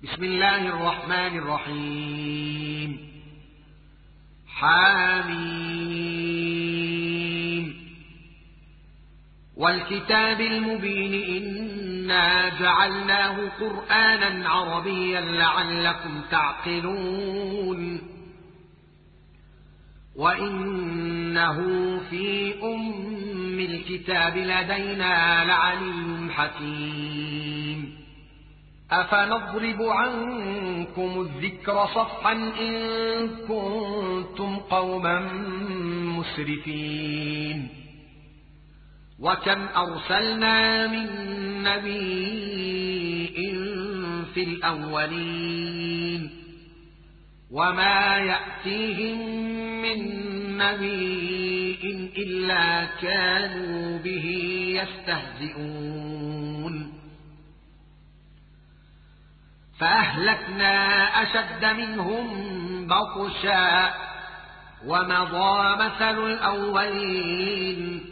بسم الله الرحمن الرحيم. حامين. والكتاب المبين إنا جعلناه قرآنا عربيا لعلكم تعقلون. وإنه في أم الكتاب لدينا لعلي حكيم. أفنضرب عنكم الذكر صفحا إن كنتم قوما مسرفين. وكم أرسلنا من نبي في الأولين وما يأتيهم من نبي إلا كانوا به يستهزئون. فأهلكنا أشد منهم بطشا ومضى مثل الأولين.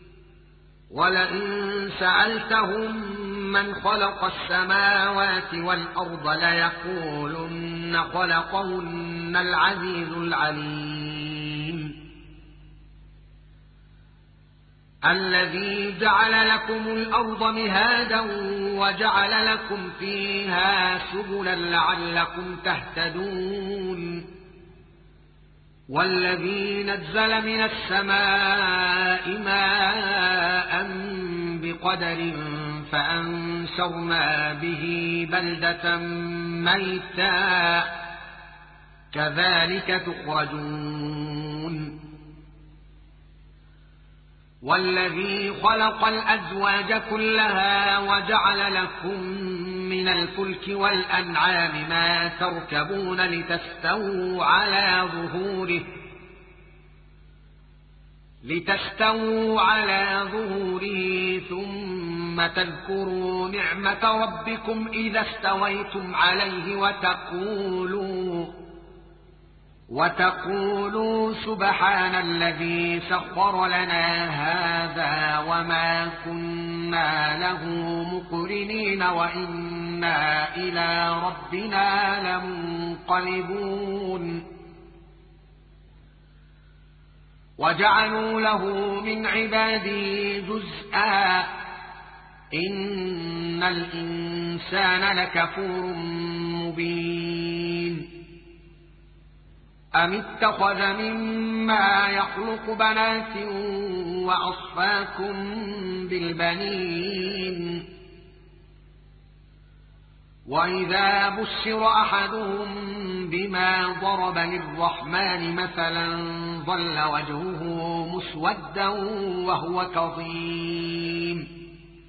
ولئن سألتهم من خلق السماوات والأرض ليقولن خلقهن العزيز العليم. الذي جعل لكم الأرض مهادا وجعل لكم فيها سبلا لعلكم تهتدون. والذي نزل من السماء ماء بقدر فأنشرنا به بلدة ميتا كذلك تخرجون. والذي خلق الأزواج كلها وجعل لكم من الفلك والأنعام ما تركبون لتستووا على ظهوره ثم تذكروا نعمة ربكم إذا استويتم عليه وتقولوا سبحان الذي سخر لنا هذا وما كنا له مقرنين وإنا إلى ربنا لمنقلبون. وجعلوا له من عباده جزءا إن الإنسان لكفور مبين. أم اتخذ مما يخلق بنات وأصفاكم بالبنين. وإذا بشر أحدهم بما ضرب للرحمن مثلا ظل وجهه مسودا وهو كظيم.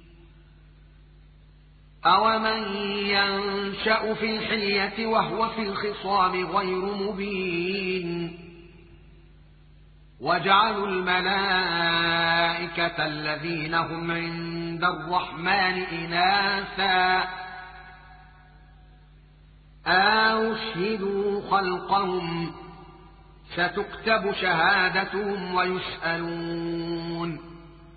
أومن ينشأ في الحلية وهو في الخصام غير مبين. وجعلوا الملائكة الذين هم عند الرحمن إناثا أشهدوا خلقهم ستكتب شهادتهم ويسألون.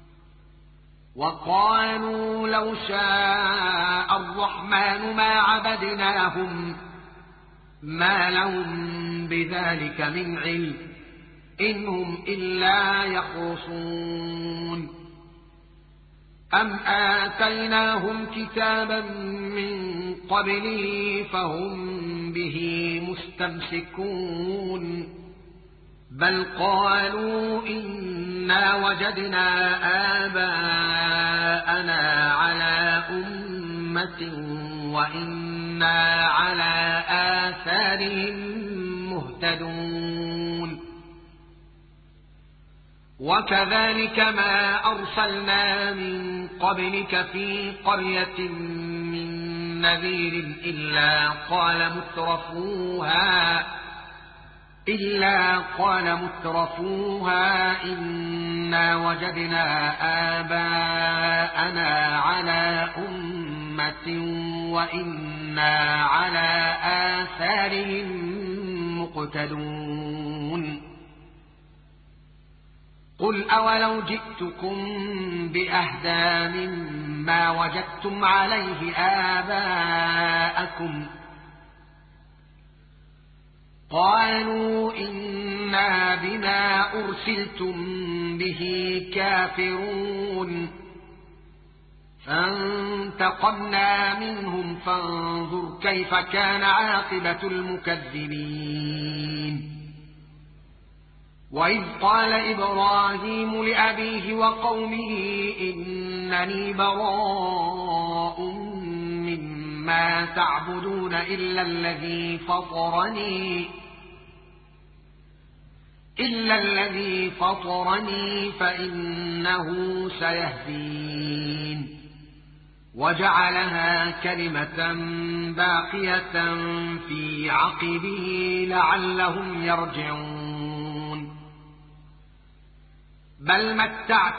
وقالوا لو شاء الرحمن ما عبدناهم ما لهم بذلك من علم إنهم إلا يخرصون. أم آتيناهم كتابا من قبله فهم به مستمسكون. بل قالوا إنا وجدنا آباءنا على أمة وإنا على آثارهم مهتدون. وكذلك ما أرسلنا من قبلك في قرية من نذير إلا قال مترفوها إنا وجدنا آباءنا على أمة وإنا على آثارهم مقتدون. قل أولو جئتكم بأهدى مما وجدتم عليه آباءكم قالوا إنا بما أرسلتم به كافرون فانتقمنا منهم فانظر كيف كان عاقبة المكذبين وإذ قال إبراهيم لأبيه وقومه إنني براء مما تعبدون إلا الذي فطرني فإنه سيهدين وجعلها كلمة باقية في عقبه لعلهم يرجعون بل متعت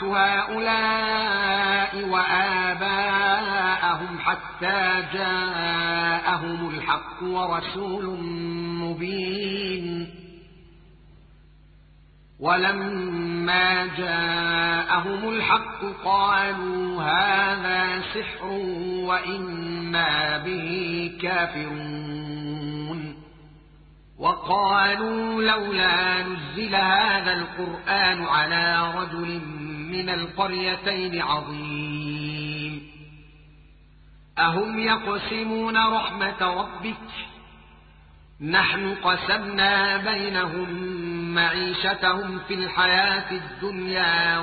هؤلاء وآباءهم حتى جاءهم الحق ورسول مبين ولما جاءهم الحق قالوا هذا سحر وإنا به كافرون وقالوا لولا نزل هذا القرآن على رجل من القريتين عظيم أهم يقسمون رحمة ربك نحن قسمنا بينهم معيشتهم في الحياة الدنيا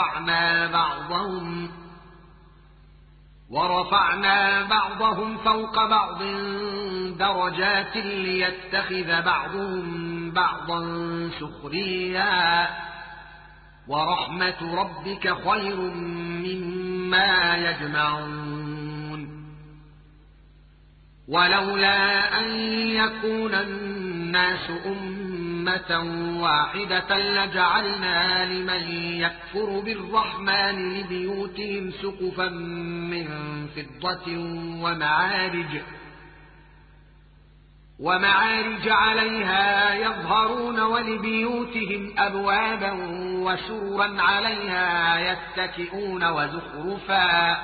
ورفعنا بعضهم فوق بعض درجات ليتخذ بعضهم بعضا سخريا ورحمة ربك خير مما يجمعون ولولا أن يكون الناس أمة واحدة لجعلنا لمن يكفر بالرحمن لبيوتهم سقفا من فضة ومعارج عليها يظهرون ولبيوتهم أبوابا وسررا عليها يتكئون وزخرفا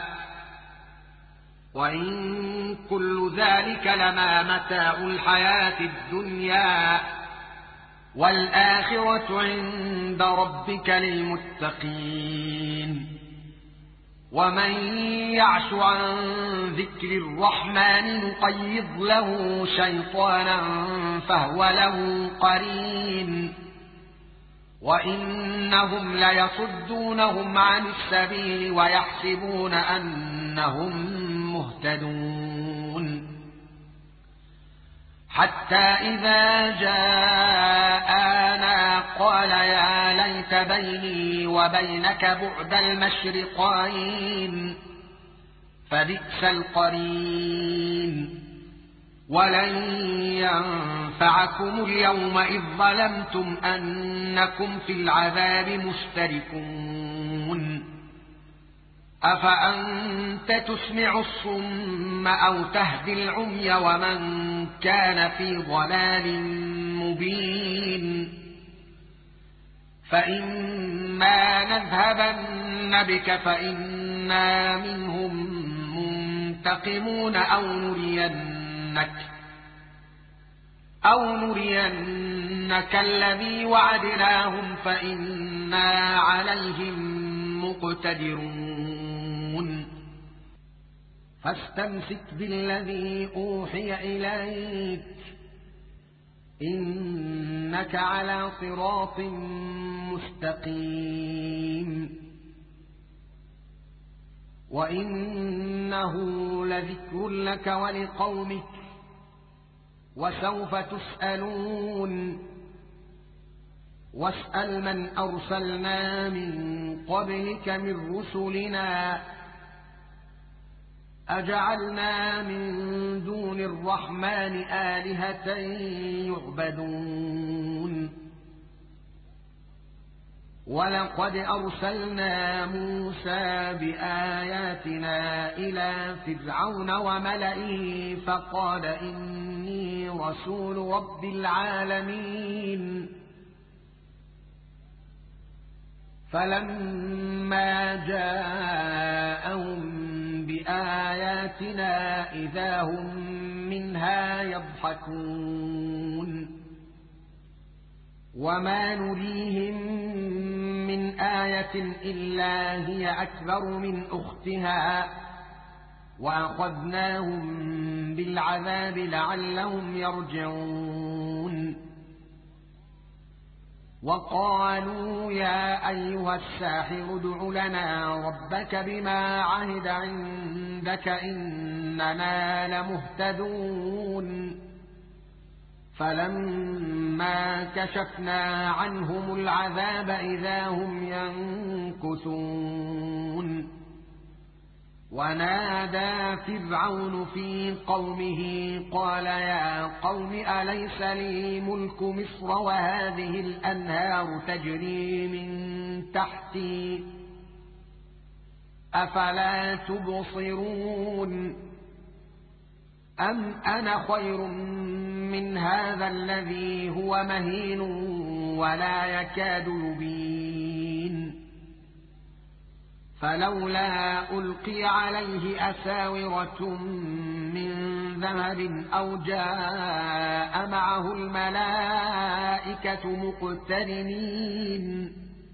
وإن كل ذلك لما متاع الحياة الدنيا والآخرة عند ربك للمتقين ومن يعش عن ذكر الرحمن نقيض له شيطانا فهو له قرين وإنهم ليصدونهم عن السبيل ويحسبون أنهم مهتدون حتى إذا جاءنا قال يا ليت بيني وبينك بعد المشرقين فبئس القرين ولن ينفعكم اليوم إذ ظلمتم أنكم في العذاب مشتركون أفأنت تسمع الصم أو تهدي العمي ومن كان في ضلال مبين فإما نذهبن بك فإنا منهم منتقمون أو نرينك الذي وعدناهم فإنا عليهم مقتدرون فاستمسك بالذي أوحي إليك إنك على صراط مستقيم وإنه لذكر لك ولقومك وسوف تسألون واسأل من أرسلنا من قبلك من رسلنا أجعلنا من دون الرحمن آلهة يعبدون ولقد أرسلنا موسى بآياتنا إلى فرعون وملئه فقال إني رسول رب العالمين فلما جاءهم بآياتنا إذا هم منها يضحكون وما نريهم من آية إلا هي أكبر من أختها وأخذناهم بالعذاب لعلهم يرجعون وقالوا يا أيها الساحر ادع لنا ربك بما عهد عندك إننا لمهتدون فلما كشفنا عنهم العذاب إذا هم ينكثون ونادى فرعون في قومه قال يا قوم أليس لي ملك مصر وهذه الأنهار تجري من تحتي أفلا تبصرون أم أنا خير من هذا الذي هو مهين ولا يكاد يبين فلولا ألقي عليه أساورة من ذهب أو جاء معه الملائكة مقترنين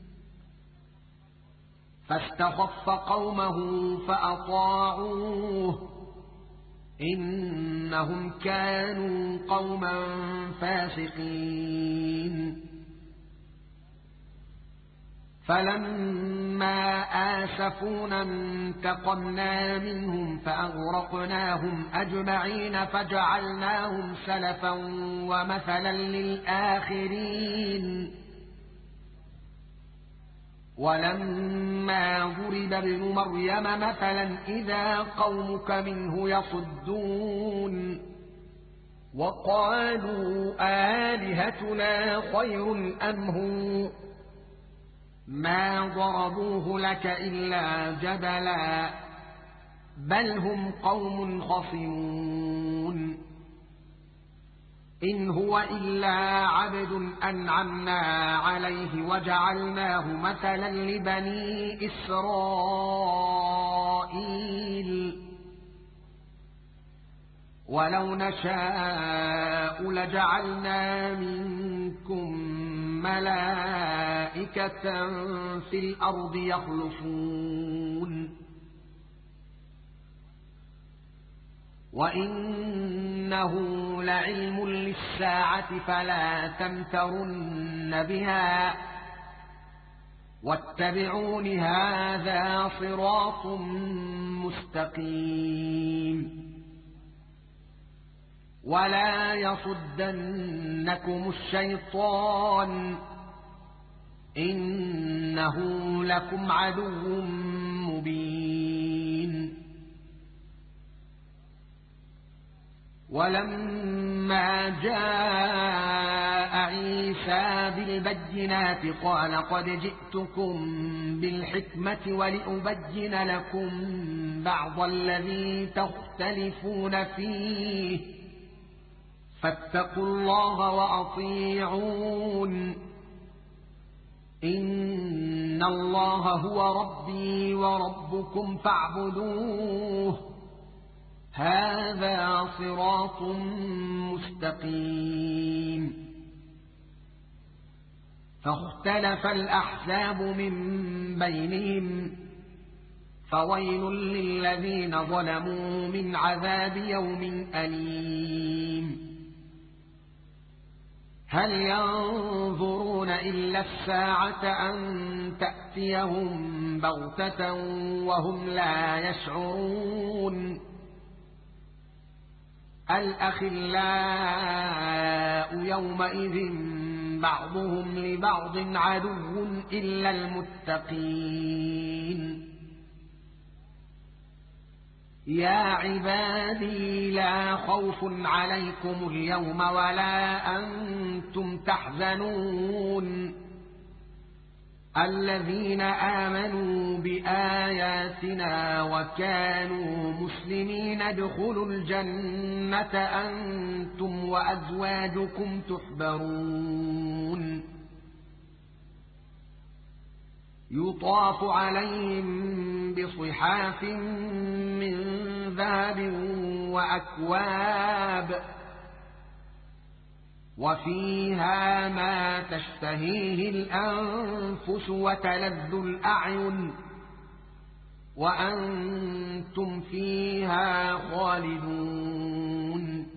فاستخف قومه فأطاعوه إنهم كانوا قوما فاسقين فلما آسفونا انتقمنا منهم فأغرقناهم أجمعين فجعلناهم سلفا ومثلا للآخرين ولما ضرب ابن مريم مثلا إذا قومك منه يصدون وقالوا آلهتنا خير أم هو ما ضربوه لك إلا جدلا بل هم قوم خصمون إن هو إلا عبد أنعمنا عليه وجعلناه مثلا لبني إسرائيل ولو نشاء لجعلنا منكم ملائكة في الأرض يخلفون وإنه لعلم للساعة فلا تمترن بها واتبعون هذا صراط مستقيم ولا يصدنكم الشيطان إنه لكم عدو مبين ولما جاء عيسى بالبينات قال قد جئتكم بالحكمة ولأبين لكم بعض الذي تختلفون فيه فاتقوا الله وأطيعون إن الله هو ربي وربكم فاعبدوه هذا صراط مستقيم فاختلف الأحزاب من بينهم فويل للذين ظلموا من عذاب يوم أليم هل ينظرون إلا الساعة أن تأتيهم بغتة وهم لا يشعرون الأخلاء يومئذ بعضهم لبعض عدو إلا المتقين يا عبادي لا خوف عليكم اليوم ولا أنتم تحزنون الذين آمنوا بآياتنا وكانوا مسلمين ادخلوا الجنة أنتم وأزواجكم تحبرون يطاف عليهم بصحاف من ذهب وأكواب وفيها ما تشتهيه الأنفس وتلذ الأعين وأنتم فيها خالدون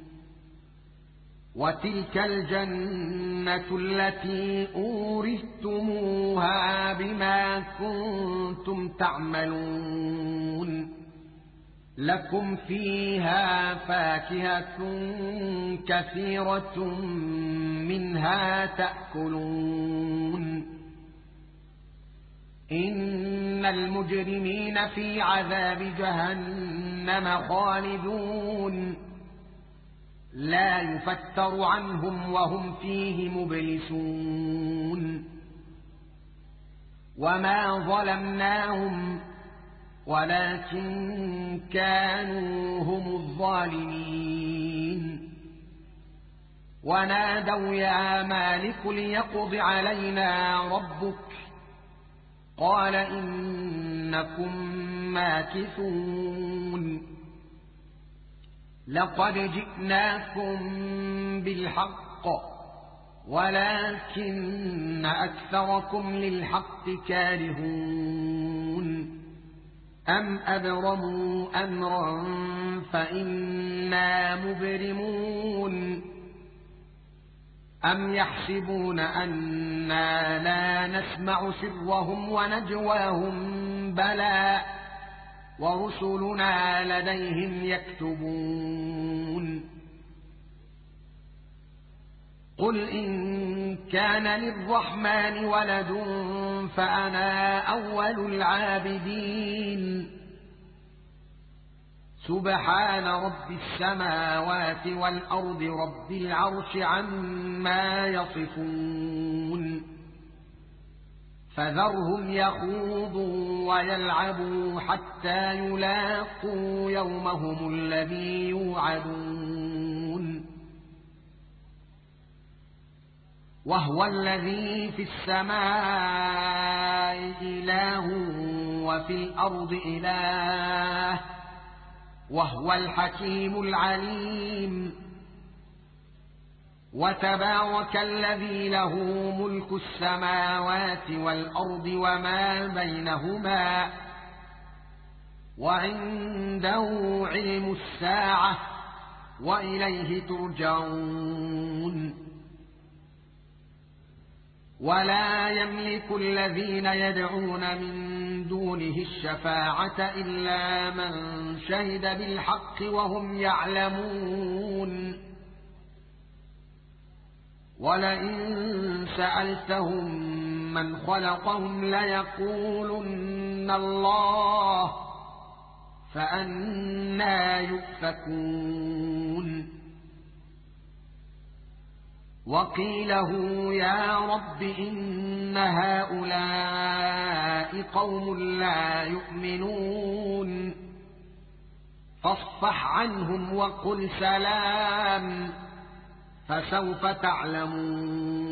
وتلك الجنة التي أورثتموها بما كنتم تعملون لكم فيها فاكهة كثيرة منها تأكلون إن المجرمين في عذاب جهنم خالدون لا يفتر عنهم وهم فيه مبلسون وما ظلمناهم ولكن كانوا هم الظالمين ونادوا يا مالك ليقض علينا ربك قال إنكم ماكثون لقد جئناكم بالحق ولكن أكثركم للحق كارهون أم أبرموا أمرا فإنا مبرمون أم يحسبون أنا لا نسمع سرهم ونجواهم بلى ورسلنا لديهم يكتبون قل إن كان للرحمن ولد فأنا أول العابدين سبحان رب السماوات والأرض رب العرش عما يصفون فذرهم يخوضوا ويلعبوا حتى يلاقوا يومهم الذي يوعدون وهو الذي في السماء إله وفي الأرض إله وهو الحكيم العليم وتبارك الذي له ملك السماوات والأرض وما بينهما وعنده علم الساعة وإليه ترجعون ولا يملك الذين يدعون من دونه الشفاعة إلا من شهد بالحق وهم يعلمون ولئن سألتهم من خلقهم ليقولن الله فأنى يؤفكون وقيله يا رب إن هؤلاء قوم لا يؤمنون فاصفح عنهم وقل سلام فسوف تعلمون